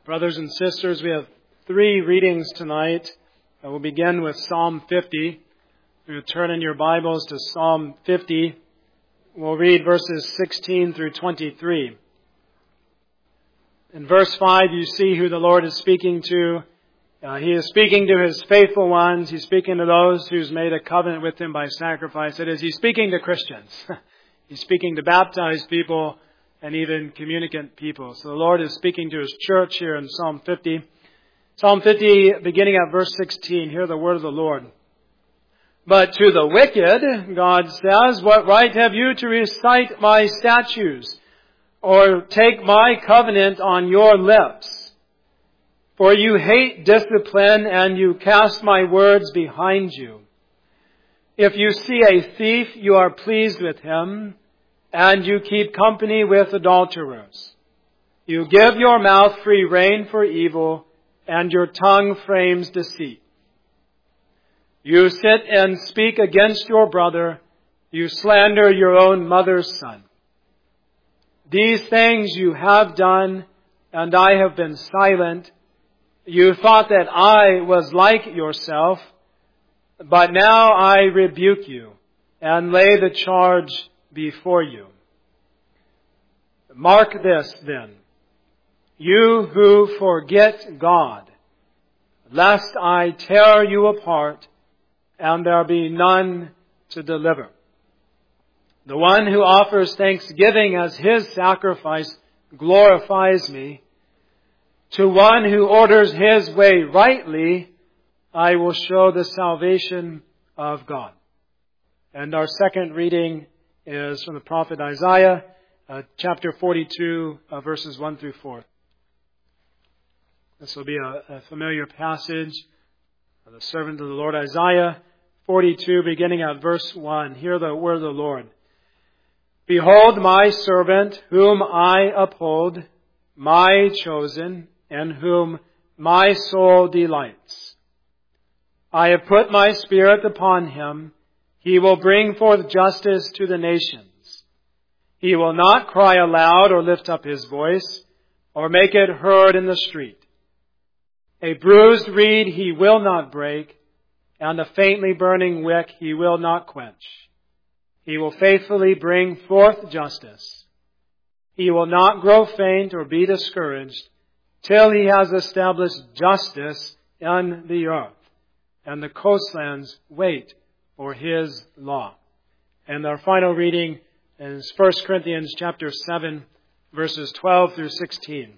Brothers and sisters, we have 3 readings tonight. We'll begin with Psalm 50. We'll turn in your Bibles to Psalm 50. We'll read verses 16 through 23. In verse 5, you see who the Lord is speaking to. He is speaking to His faithful ones. He's speaking to those who's made a covenant with Him by sacrifice. That is, He's speaking to Christians. He's speaking to baptized people and even communicant people. So the Lord is speaking to His church here in Psalm 50. Psalm 50, beginning at verse 16, hear the word of the Lord. But to the wicked, God says, what right have you to recite my statutes, or take my covenant on your lips? For you hate discipline, and you cast my words behind you. If you see a thief, you are pleased with him, and you keep company with adulterers. You give your mouth free rein for evil, and your tongue frames deceit. You sit and speak against your brother. You slander your own mother's son. These things you have done, and I have been silent. You thought that I was like yourself, but now I rebuke you and lay the charge before you. Mark this then, you who forget God, lest I tear you apart and there be none to deliver. The one who offers thanksgiving as his sacrifice glorifies me. To one who orders his way rightly, I will show the salvation of God. And our second reading is from the prophet Isaiah, chapter 42, verses 1 through 4. This will be a familiar passage of the servant of the Lord, Isaiah 42, beginning at verse 1. Hear the word of the Lord. Behold my servant, whom I uphold, my chosen, in whom my soul delights. I have put my spirit upon him. He will bring forth justice to the nations. He will not cry aloud or lift up his voice or make it heard in the street. A bruised reed he will not break, and a faintly burning wick he will not quench. He will faithfully bring forth justice. He will not grow faint or be discouraged till he has established justice in the earth, and the coastlands wait for his law. And our final reading is 1 Corinthians chapter 7, verses 12 through 16.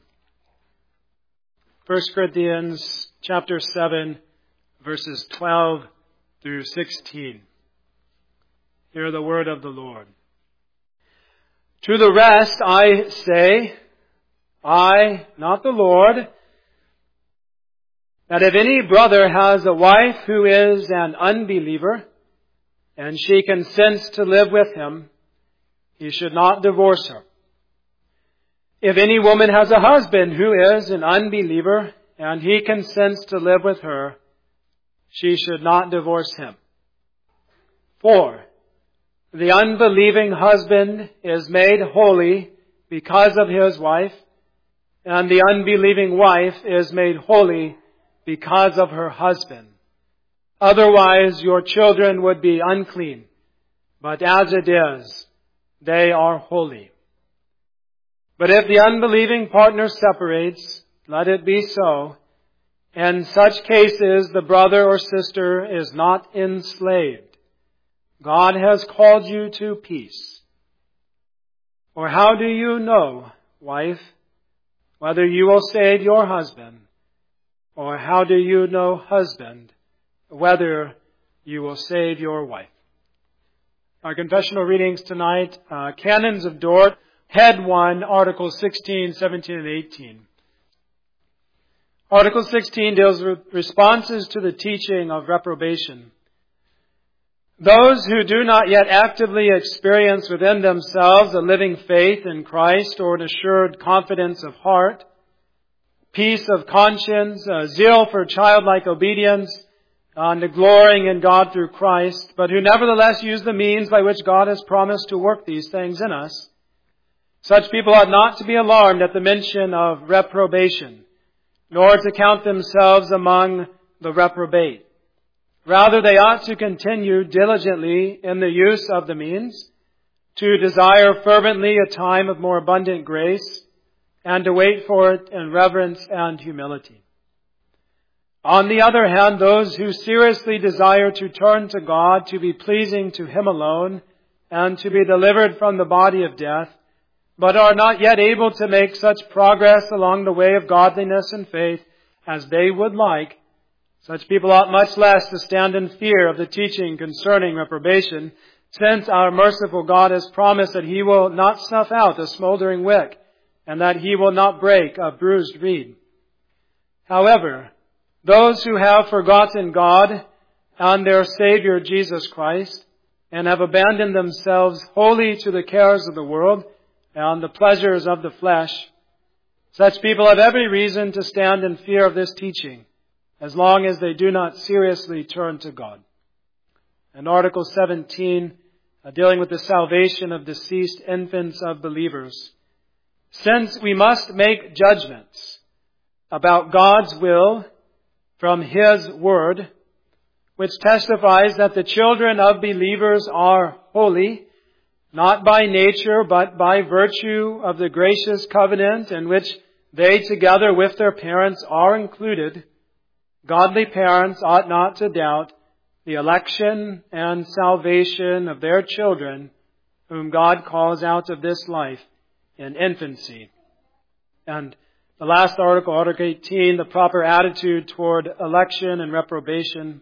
1 Corinthians chapter 7, verses 12 through 16. Hear the word of the Lord. To the rest I say, I, not the Lord, that if any brother has a wife who is an unbeliever, and she consents to live with him, he should not divorce her. If any woman has a husband who is an unbeliever, and he consents to live with her, she should not divorce him. For the unbelieving husband is made holy because of his wife, and the unbelieving wife is made holy because of her husband. Otherwise your children would be unclean, but as it is, they are holy. But if the unbelieving partner separates, let it be so. In such cases, the brother or sister is not enslaved. God has called you to peace. Or how do you know, wife, whether you will save your husband? Or how do you know, husband, whether you will save your wife? Our confessional readings tonight, Canons of Dort, Head 1, Articles 16, 17, and 18. Article 16 deals with responses to the teaching of reprobation. Those who do not yet actively experience within themselves a living faith in Christ or an assured confidence of heart, peace of conscience, zeal for childlike obedience, and glorying in God through Christ, but who nevertheless use the means by which God has promised to work these things in us, such people ought not to be alarmed at the mention of reprobation. nor to count themselves among the reprobate. Rather, they ought to continue diligently in the use of the means, to desire fervently a time of more abundant grace, and to wait for it in reverence and humility. On the other hand, those who seriously desire to turn to God, to be pleasing to Him alone, and to be delivered from the body of death, but are not yet able to make such progress along the way of godliness and faith as they would like, such people ought much less to stand in fear of the teaching concerning reprobation, since our merciful God has promised that He will not snuff out a smoldering wick, and that He will not break a bruised reed. However, those who have forgotten God and their Savior Jesus Christ, and have abandoned themselves wholly to the cares of the world and the pleasures of the flesh, such people have every reason to stand in fear of this teaching, as long as they do not seriously turn to God. And Article 17, dealing with the salvation of deceased infants of believers. Since we must make judgments about God's will from His Word, which testifies that the children of believers are holy, not by nature, but by virtue of the gracious covenant in which they, together with their parents, are included, godly parents ought not to doubt the election and salvation of their children, whom God calls out of this life in infancy. And the last article, Article 18, the proper attitude toward election and reprobation.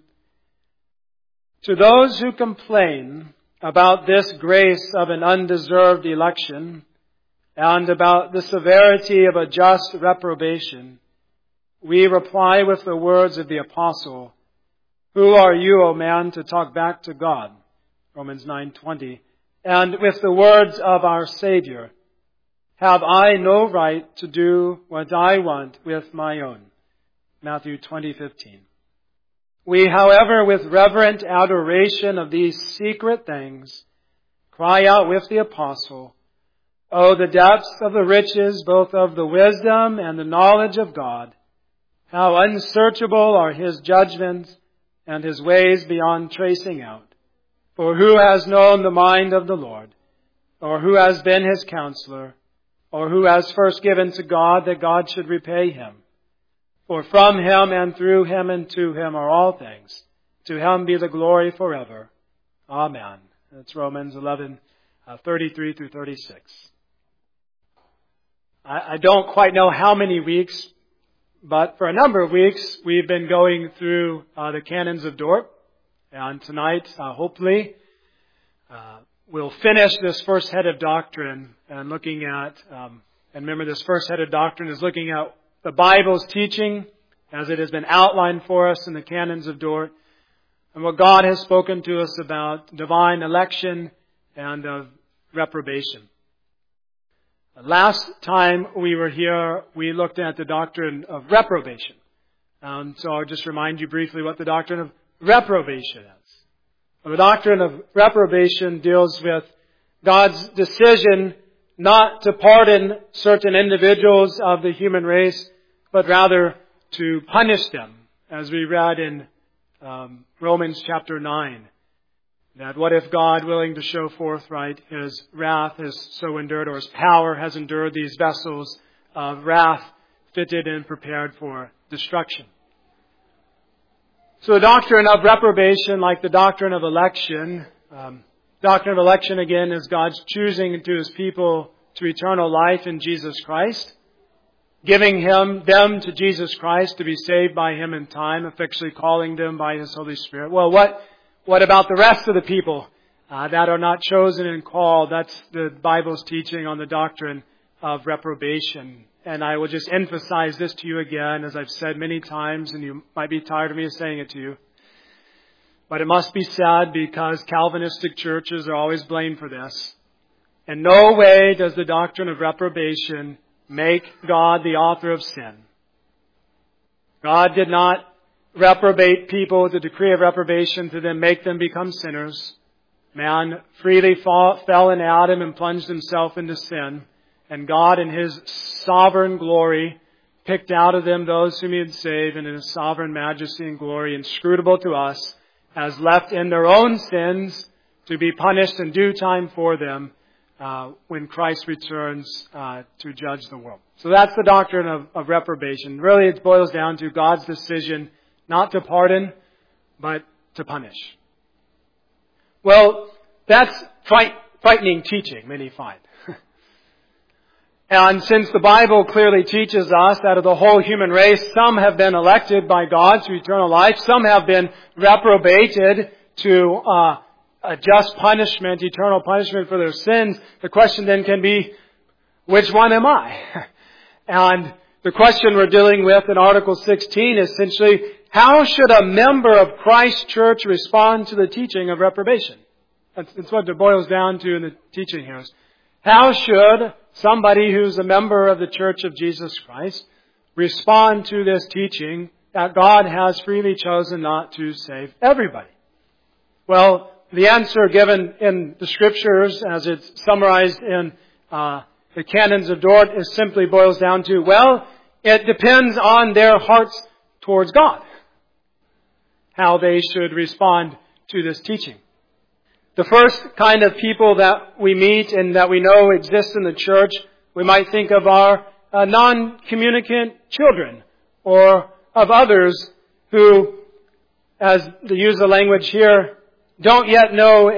To those who complain about this grace of an undeserved election and about the severity of a just reprobation, we reply with the words of the Apostle, "Who are you, O man, to talk back to God?" Romans 9:20. And with the words of our Savior, "Have I no right to do what I want with my own?" Matthew 20:15. We, however, with reverent adoration of these secret things, cry out with the Apostle, "Oh, the depths of the riches, both of the wisdom and the knowledge of God! How unsearchable are His judgments and His ways beyond tracing out! For who has known the mind of the Lord? Or who has been His counselor? Or who has first given to God that God should repay him? For from Him and through Him and to Him are all things. To Him be the glory forever. Amen." That's Romans 11:33 through 36. I don't quite know how many weeks, but for a number of weeks, we've been going through the canons of Dort. And tonight, hopefully, we'll finish this first head of doctrine and looking at, and remember this first head of doctrine is looking at the Bible's teaching as it has been outlined for us in the canons of Dort, and what God has spoken to us about divine election and of reprobation. Last time we were here, we looked at the doctrine of reprobation. So I'll just remind you briefly what the doctrine of reprobation is. The doctrine of reprobation deals with God's decision not to pardon certain individuals of the human race, but rather to punish them, as we read in Romans chapter 9. That what if God, willing to show forth, His wrath has so endured, or His power has endured these vessels of wrath fitted and prepared for destruction. So the doctrine of reprobation, like the doctrine of election, again is God's choosing to His people to eternal life in Jesus Christ, giving them to Jesus Christ to be saved by Him in time, effectually calling them by His Holy Spirit. Well, what about the rest of the people that are not chosen and called? That's the Bible's teaching on the doctrine of reprobation. And I will just emphasize this to you again, as I've said many times, and you might be tired of me saying it to you. But it must be said, because Calvinistic churches are always blamed for this. In no way does the doctrine of reprobation make God the author of sin. God did not reprobate people with a decree of reprobation to then make them become sinners. Man freely fell in Adam and plunged himself into sin. And God, in His sovereign glory, picked out of them those whom He would save, and in His sovereign majesty and glory, inscrutable to us, has left in their own sins to be punished in due time for them when Christ returns to judge the world. So that's the doctrine of reprobation. Really, it boils down to God's decision not to pardon, but to punish. Well, that's frightening teaching, many find. And since the Bible clearly teaches us that of the whole human race, some have been elected by God to eternal life, some have been reprobated to a just punishment, eternal punishment for their sins, the question then can be, which one am I? And the question we're dealing with in Article 16 is essentially, how should a member of Christ's church respond to the teaching of reprobation? That's what it boils down to in the teaching here. How should somebody who's a member of the Church of Jesus Christ respond to this teaching that God has freely chosen not to save everybody? Well, the answer given in the Scriptures, as it's summarized in the canons of Dort, is simply boils down to, well, it depends on their hearts towards God, how they should respond to this teaching. The first kind of people that we meet and that we know exist in the church, we might think of our non-communicant children, or of others who, as to use the language here, don't yet know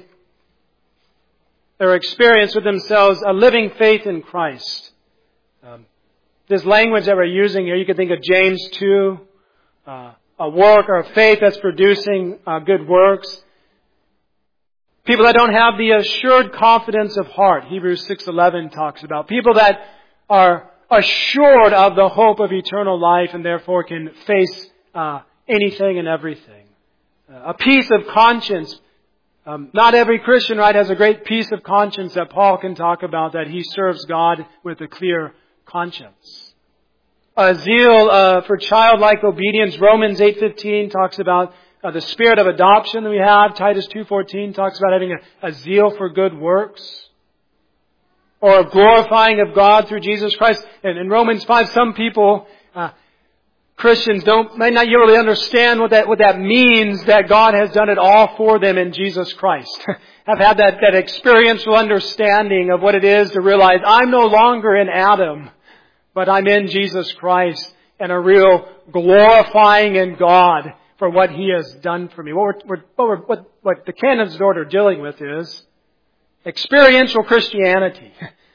their experience with themselves, a living faith in Christ. This language that we're using here, you could think of James 2, a work or a faith that's producing good works. People that don't have the assured confidence of heart, Hebrews 6:11 talks about. People that are assured of the hope of eternal life and therefore can face anything and everything. A peace of conscience. Not every Christian, right, has a great peace of conscience that Paul can talk about, that he serves God with a clear conscience. A zeal for childlike obedience. Romans 8:15 talks about the spirit of adoption that we have. Titus 2:14 talks about having a zeal for good works. Or a glorifying of God through Jesus Christ. And in Romans 5, some people, Christians might not really understand what that means, that God has done it all for them in Jesus Christ. Have had that experiential understanding of what it is to realize I'm no longer in Adam, but I'm in Jesus Christ, and a real glorifying in God for what He has done for me. What the canons of Dort are dealing with is experiential Christianity.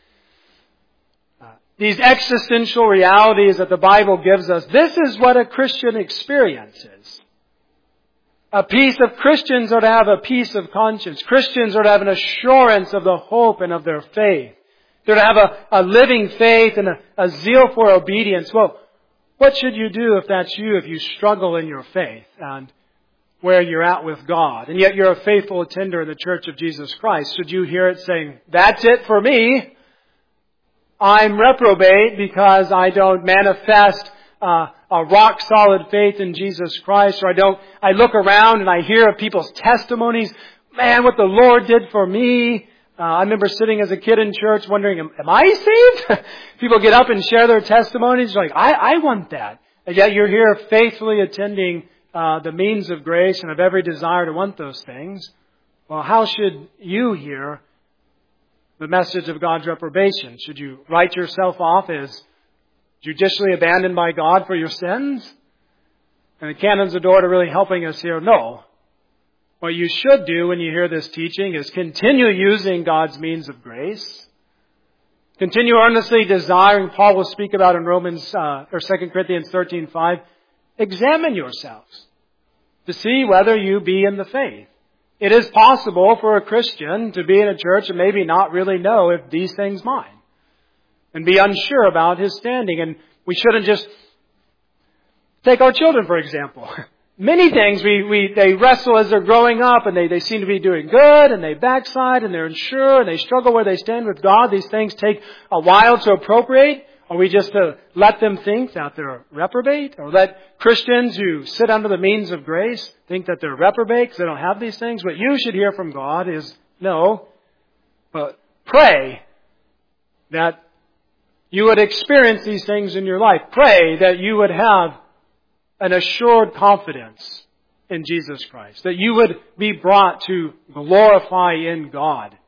These existential realities that the Bible gives us, this is what a Christian experiences. Christians are to have a peace of conscience. Christians are to have an assurance of the hope and of their faith. They're to have a living faith and a zeal for obedience. Well, what should you do if that's you, if you struggle in your faith and where you're at with God, and yet you're a faithful attender in the Church of Jesus Christ? Should you hear it saying, that's it for me? I'm reprobate because I don't manifest a rock-solid faith in Jesus Christ, or I look around and I hear people's testimonies, man, what the Lord did for me. I remember sitting as a kid in church wondering, am I saved? People get up and share their testimonies like, I want that. And yet you're here faithfully attending the means of grace and have every desire to want those things. Well, how should you hear the message of God's reprobation? Should you write yourself off as judicially abandoned by God for your sins? And the canons of Dort are really helping us here. No. What you should do when you hear this teaching is continue using God's means of grace. Continue earnestly desiring, Paul will speak about in Romans or 2 Corinthians 13:5, examine yourselves to see whether you be in the faith. It is possible for a Christian to be in a church and maybe not really know if these things mine, and be unsure about his standing. And we shouldn't just take our children, for example. Many things they wrestle as they're growing up, and they seem to be doing good, and they backslide, and they're unsure, and they struggle where they stand with God. These things take a while to appropriate. Are we just to let them think that they're reprobate? Or let Christians who sit under the means of grace think that they're reprobate because they don't have these things? What you should hear from God is, no, but pray that you would experience these things in your life. Pray that you would have an assured confidence in Jesus Christ, that you would be brought to glorify in God,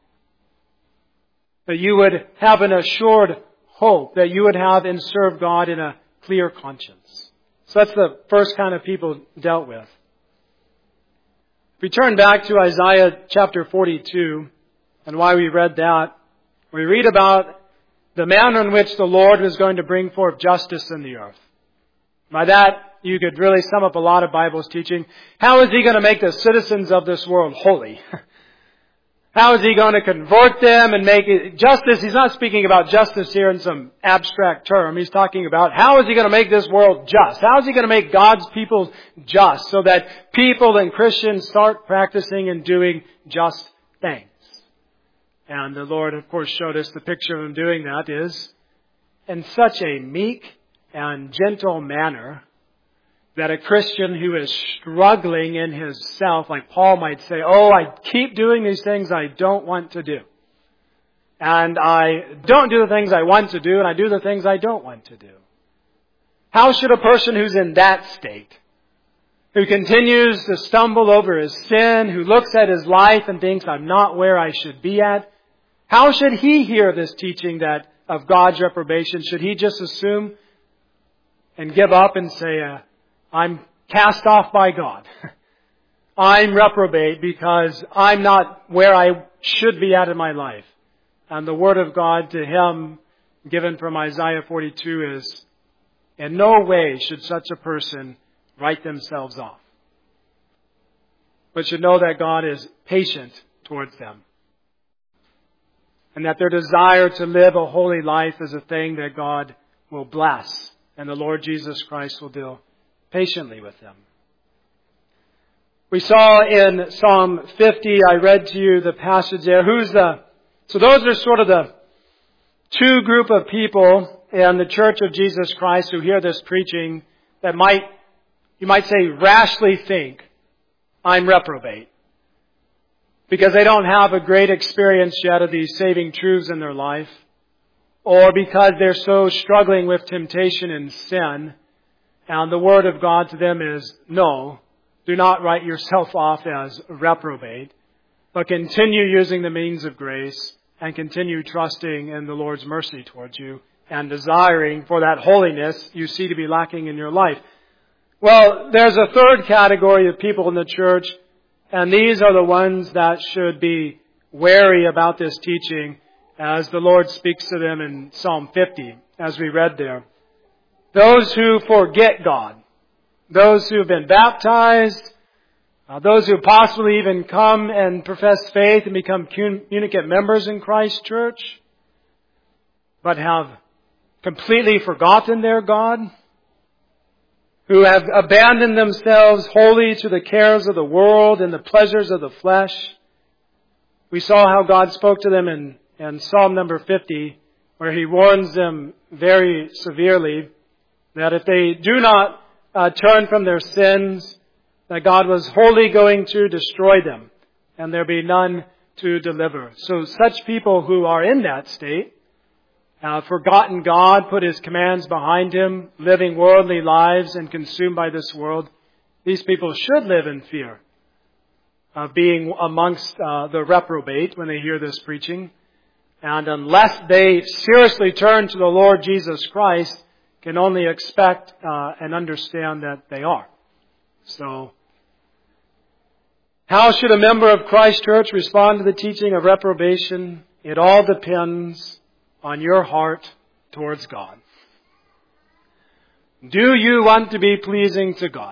that you would have an assured hope, that you would have and serve God in a clear conscience. So that's the first kind of people dealt with. If we turn back to Isaiah chapter 42 and why we read that, we read about the manner in which the Lord was going to bring forth justice in the earth. By that, you could really sum up a lot of Bible's teaching. How is He going to make the citizens of this world holy? How is He going to convert them and make it justice? He's not speaking about justice here in some abstract term. He's talking about how is He going to make this world just? How is He going to make God's people just so that people and Christians start practicing and doing just things? And the Lord, of course, showed us the picture of Him doing that is in such a meek and gentle manner that a Christian who is struggling in his self, like Paul might say, oh, I keep doing these things I don't want to do. And I don't do the things I want to do, and I do the things I don't want to do. How should a person who's in that state, who continues to stumble over his sin, who looks at his life and thinks, I'm not where I should be at, how should he hear this teaching that of God's reprobation? Should he just assume and give up and say, I'm cast off by God. I'm reprobate because I'm not where I should be at in my life. And the Word of God to him, given from Isaiah 42, is, in no way should such a person write themselves off, but should know that God is patient towards them. And that their desire to live a holy life is a thing that God will bless. And the Lord Jesus Christ will deal patiently with them. We saw in Psalm 50, I read to you the passage there. So those are sort of the two group of people in the Church of Jesus Christ who hear this preaching that you might say, rashly think, I'm reprobate. Because they don't have a great experience yet of these saving truths in their life. Or because they're so struggling with temptation and sin. And the Word of God to them is, no, do not write yourself off as reprobate, but continue using the means of grace and continue trusting in the Lord's mercy towards you and desiring for that holiness you see to be lacking in your life. Well, there's a third category of people in the church, and these are the ones that should be wary about this teaching as the Lord speaks to them in Psalm 50, as we read there. Those who forget God, those who have been baptized, those who possibly even come and profess faith and become communicant members in Christ's church, but have completely forgotten their God, who have abandoned themselves wholly to the cares of the world and the pleasures of the flesh. We saw how God spoke to them in Psalm number 50, where He warns them very severely that if they do not turn from their sins, that God was wholly going to destroy them, and there be none to deliver. So such people who are in that state, forgotten God, put His commands behind Him, living worldly lives and consumed by this world, these people should live in fear of being amongst the reprobate when they hear this preaching. And unless they seriously turn to the Lord Jesus Christ, can only expect and understand that they are. So, how should a member of Christ Church respond to the teaching of reprobation? It all depends on your heart towards God. Do you want to be pleasing to God?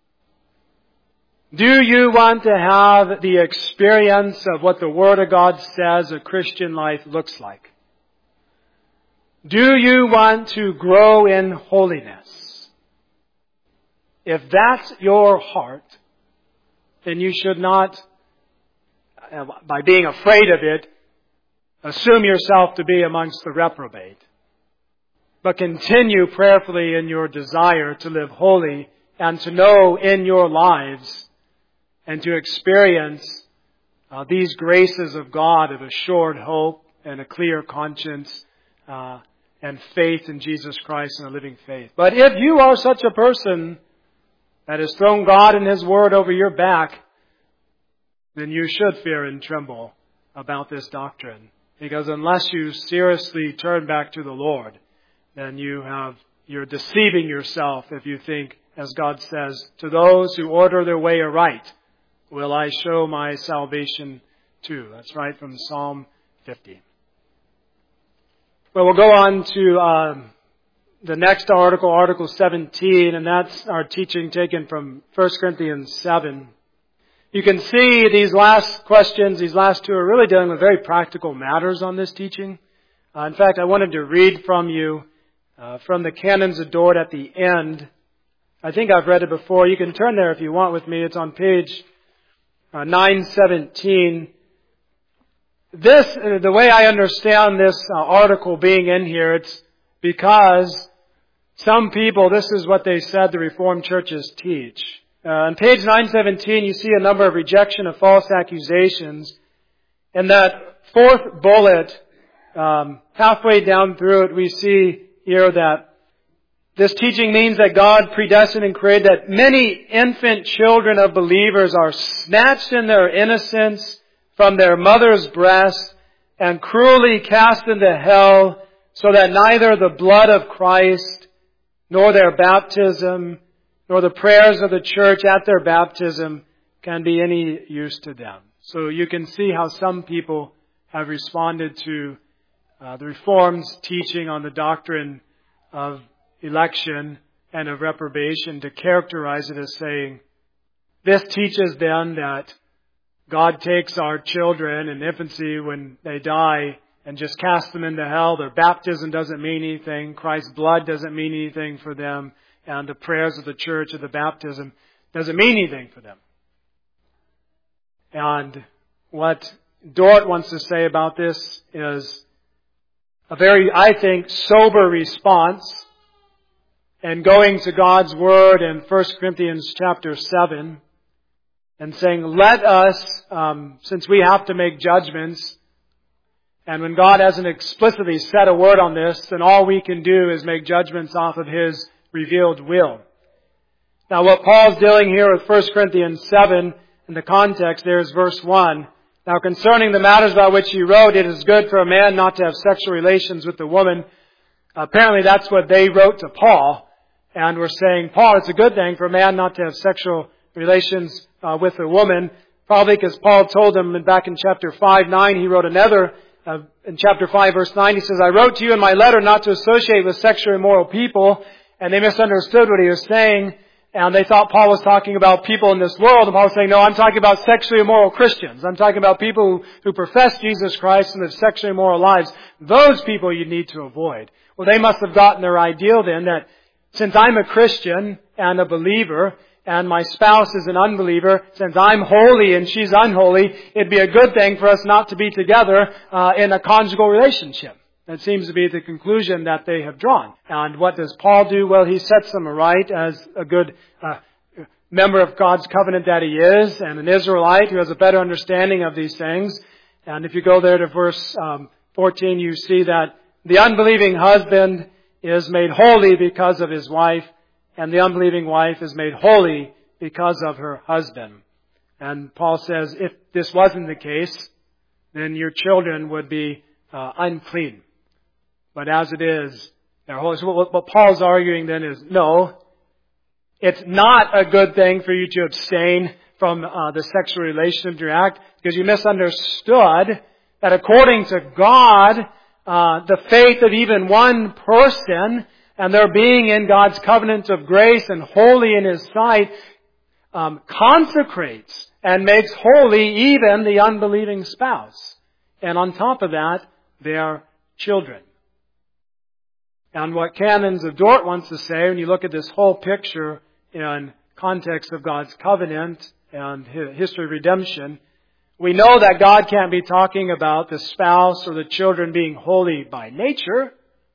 Do you want to have the experience of what the Word of God says a Christian life looks like? Do you want to grow in holiness? If that's your heart, then you should not, by being afraid of it, assume yourself to be amongst the reprobate. But continue prayerfully in your desire to live holy and to know in your lives and to experience these graces of God of assured hope and a clear conscience and faith in Jesus Christ and a living faith. But if you are such a person that has thrown God and His Word over your back, then you should fear and tremble about this doctrine. Because unless you seriously turn back to the Lord, then you're deceiving yourself if you think, as God says, to those who order their way aright, will I show my salvation to. That's right from Psalm 50. Well, we'll go on to the next article, Article 17, and that's our teaching taken from 1 Corinthians 7. You can see these last questions, these last two, are really dealing with very practical matters on this teaching. In fact, I wanted to read from you from the Canons of Dort at the end. I think I've read it before. You can turn there if you want with me. It's on page 917. The way I understand this article being in here, it's because some people, this is what they said the Reformed churches teach. On page 917, you see a number of rejection of false accusations. In that fourth bullet, halfway down through it, we see here that this teaching means that God predestined and created that many infant children of believers are snatched in their innocence from their mother's breast and cruelly cast into hell, so that neither the blood of Christ, nor their baptism, nor the prayers of the church at their baptism can be any use to them. So you can see how some people have responded to the Reformed's teaching on the doctrine of election and of reprobation to characterize it as saying, this teaches then that God takes our children in infancy when they die and just casts them into hell. Their baptism doesn't mean anything. Christ's blood doesn't mean anything for them. And the prayers of the church of the baptism doesn't mean anything for them. And what Dort wants to say about this is a very, I think, sober response, and going to God's Word in 1 Corinthians chapter 7 and saying, let us, since we have to make judgments, and when God hasn't explicitly said a word on this, then all we can do is make judgments off of His revealed will. Now what Paul's dealing here with 1 Corinthians 7, in the context there is verse 1. Now concerning the matters about which he wrote, it is good for a man not to have sexual relations with a woman. Apparently that's what they wrote to Paul. And we're saying, Paul, it's a good thing for a man not to have sexual relations with a woman. Probably because Paul told them back in chapter 5:9, he wrote another, in chapter 5 verse 9, he says, I wrote to you in my letter not to associate with sexually immoral people. And they misunderstood what he was saying. And they thought Paul was talking about people in this world. And Paul was saying, no, I'm talking about sexually immoral Christians. I'm talking about people who profess Jesus Christ and live sexually immoral lives. Those people you need to avoid. Well, they must have gotten their ideal then that since I'm a Christian and a believer, and my spouse is an unbeliever, since I'm holy and she's unholy, it'd be a good thing for us not to be together in a conjugal relationship. That seems to be the conclusion that they have drawn. And what does Paul do? Well, he sets them aright as a good member of God's covenant that he is, and an Israelite who has a better understanding of these things. And if you go there to verse 14, you see that the unbelieving husband is made holy because of his wife, and the unbelieving wife is made holy because of her husband. And Paul says, if this wasn't the case, then your children would be unclean. But as it is, they're holy. So what Paul's arguing then is, no, it's not a good thing for you to abstain from the sexual relationship you act, because you misunderstood that according to God, the faith of even one person and their being in God's covenant of grace and holy in His sight consecrates and makes holy even the unbelieving spouse. And on top of that, their children. And what Canons of Dort wants to say, when you look at this whole picture in context of God's covenant and history of redemption, we know that God can't be talking about the spouse or the children being holy by nature,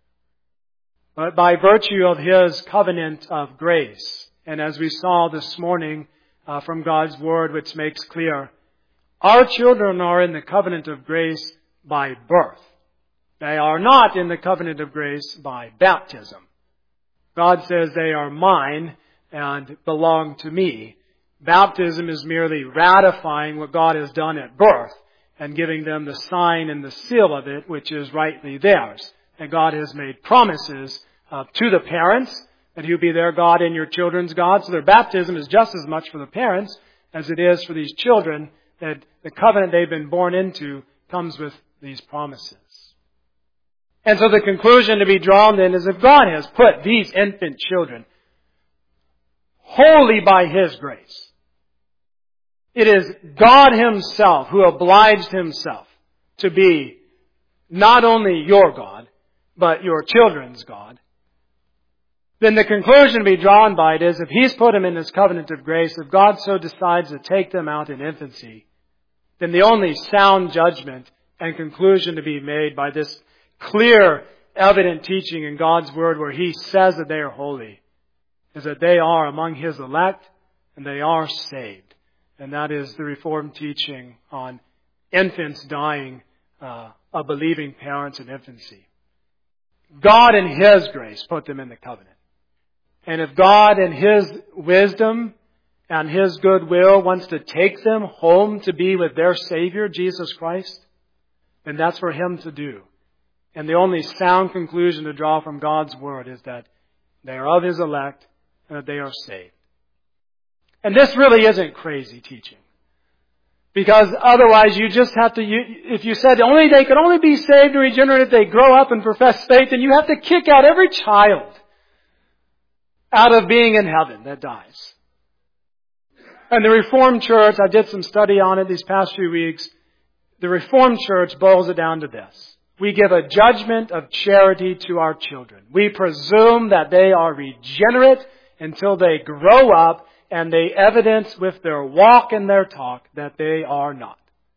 but by virtue of His covenant of grace. And as we saw this morning from God's Word, which makes clear, our children are in the covenant of grace by birth. They are not in the covenant of grace by baptism. God says they are mine and belong to me. Baptism is merely ratifying what God has done at birth and giving them the sign and the seal of it, which is rightly theirs. And God has made promises to the parents that He'll be their God and your children's God. So their baptism is just as much for the parents as it is for these children, that the covenant they've been born into comes with these promises. And so the conclusion to be drawn then is, if God has put these infant children wholly by His grace, it is God Himself who obliged Himself to be not only your God, but your children's God, then the conclusion to be drawn by it is, if He's put them in this covenant of grace, if God so decides to take them out in infancy, then the only sound judgment and conclusion to be made by this clear, evident teaching in God's Word where He says that they are holy is that they are among His elect and they are saved. And that is the Reformed teaching on infants dying of believing parents in infancy. God in His grace put them in the covenant. And if God in His wisdom and His goodwill wants to take them home to be with their Savior, Jesus Christ, then that's for Him to do. And the only sound conclusion to draw from God's Word is that they are of His elect and that they are saved. And this really isn't crazy teaching. Because otherwise you just have to, if you said they could only be saved or regenerated if they grow up and profess faith, then you have to kick out every child out of being in heaven that dies. And the Reformed Church, I did some study on it these past few weeks, the Reformed Church boils it down to this. We give a judgment of charity to our children. We presume that they are regenerate until they grow up and they evidence with their walk and their talk that they are not.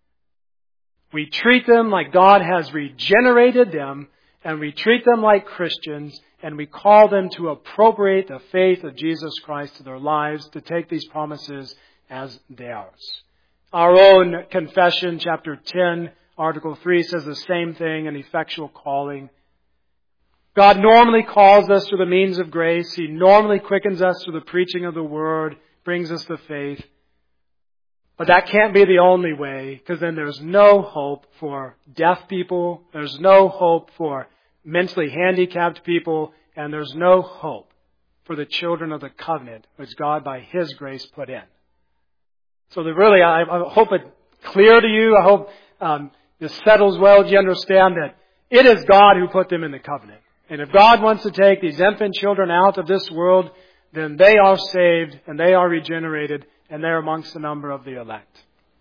We treat them like God has regenerated them, and we treat them like Christians, and we call them to appropriate the faith of Jesus Christ to their lives, to take these promises as theirs. Our own confession, chapter 10, article 3, says the same thing, an effectual calling. God normally calls us through the means of grace. He normally quickens us through the preaching of the Word, brings us to faith. But that can't be the only way, because then there's no hope for deaf people, there's no hope for mentally handicapped people, and there's no hope for the children of the covenant, which God by His grace put in. So I hope it's clear to you. I hope this settles well. Do you understand that it is God who put them in the covenant? And if God wants to take these infant children out of this world, then they are saved and they are regenerated and they're amongst the number of the elect.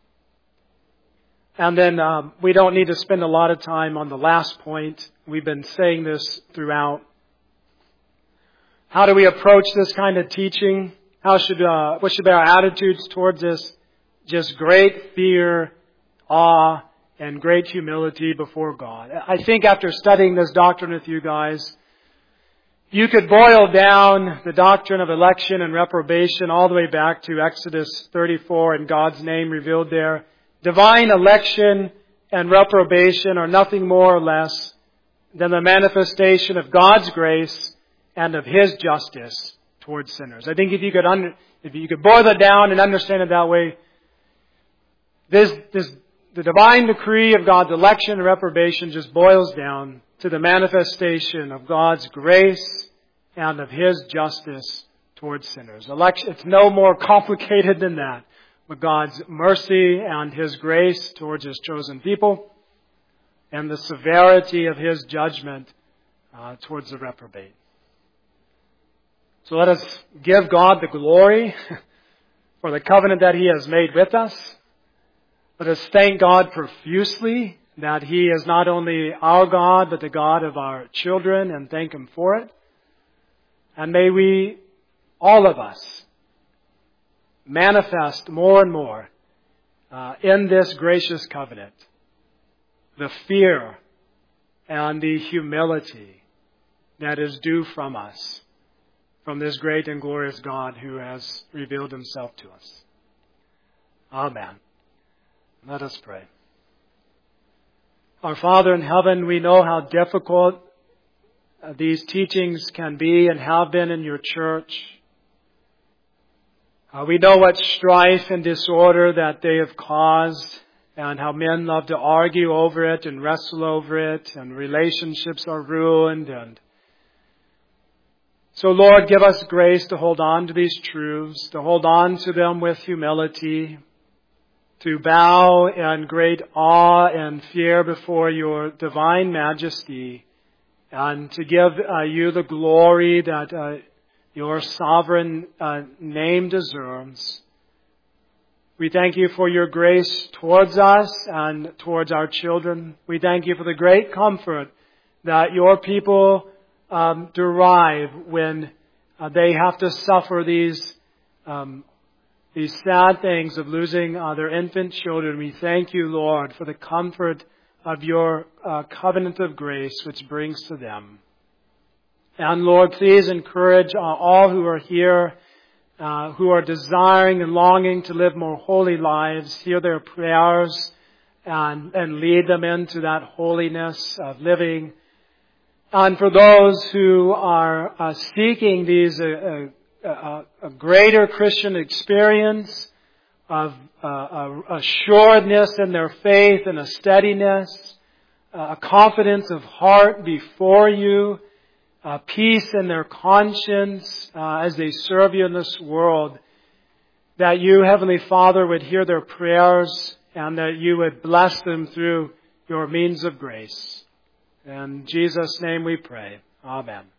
And then we don't need to spend a lot of time on the last point. We've been saying this throughout. How do we approach this kind of teaching? What should be our attitudes towards this? Just great fear, awe, and great humility before God. I think after studying this doctrine with you guys, you could boil down the doctrine of election and reprobation all the way back to Exodus 34 and God's name revealed there. Divine election and reprobation are nothing more or less than the manifestation of God's grace and of His justice towards sinners. I think if you could boil it down and understand it that way, the divine decree of God's election and reprobation just boils down to the manifestation of God's grace and of His justice towards sinners. Election, it's no more complicated than that. But God's mercy and His grace towards His chosen people and the severity of His judgment towards the reprobate. So let us give God the glory for the covenant that He has made with us. Let us thank God profusely that He is not only our God, but the God of our children, and thank Him for it. And may we, all of us, manifest more and more in this gracious covenant the fear and the humility that is due from us, from this great and glorious God who has revealed Himself to us. Amen. Let us pray. Our Father in heaven, we know how difficult these teachings can be and have been in your church. We know what strife and disorder that they have caused, and how men love to argue over it and wrestle over it, and relationships are ruined. And so, Lord, give us grace to hold on to these truths, to hold on to them with humility, to bow in great awe and fear before your divine majesty, and to give you the glory that your sovereign name deserves. We thank you for your grace towards us and towards our children. We thank you for the great comfort that your people derive when they have to suffer these sad things of losing their infant children. We thank you, Lord, for the comfort of your covenant of grace which brings to them. And Lord, please encourage all who are here, who are desiring and longing to live more holy lives, hear their prayers and lead them into that holiness of living. And for those who are seeking these a greater Christian experience of assuredness in their faith and a steadiness, a confidence of heart before you, peace in their conscience as they serve you in this world, that you, Heavenly Father, would hear their prayers and that you would bless them through your means of grace. In Jesus' name we pray. Amen.